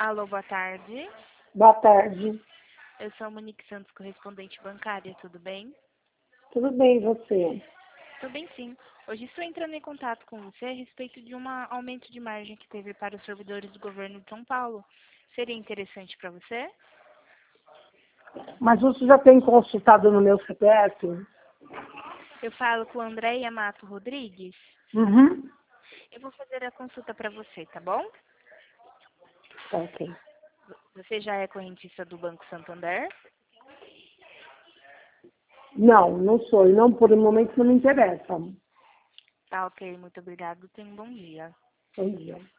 Alô, boa tarde. Boa tarde. Eu sou a Monique Santos, correspondente bancária, tudo bem? Tudo bem, e você? Tudo bem, sim. Hoje estou entrando em contato com você a respeito de um aumento de margem que teve para os servidores do governo de São Paulo. Seria interessante para você? Mas você já tem consultado no meu CPF? Eu falo com a Andréia Mato Rodrigues. Uhum. Eu vou fazer a consulta para você, tá bom? Tá ok. Você já é correntista do Banco Santander? Não, não sou. E não, por um momento não me interessa. Tá ok, muito obrigado. Tenha um bom dia. Bom dia.